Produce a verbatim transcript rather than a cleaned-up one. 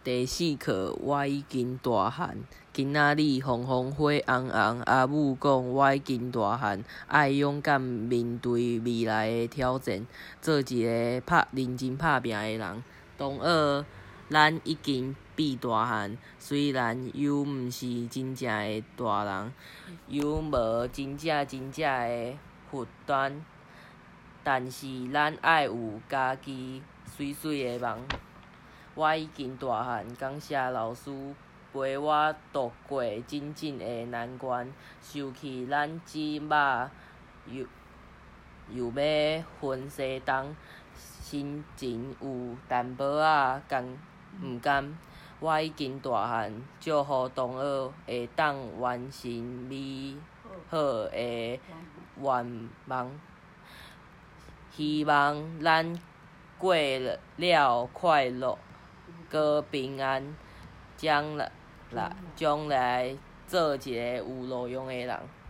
第四课，我已经大汉。今仔日风风火红红，阿母讲我已经大汉，爱勇敢面对未来的挑战，做一个拍认真拍拼的人。同学，咱已经变大汉，虽然又毋是真正的大人，又无真正真正的负担，但是咱爱有家己水水的梦。我已经大汉，感谢老师陪我度过真正的难关。想起咱即马又又要分西东，心情有淡薄仔甘毋甘。我已经大汉，祝福同学会当完成美好的愿望。希望咱过了快乐，搁平安，将来将来做一个有路用的人。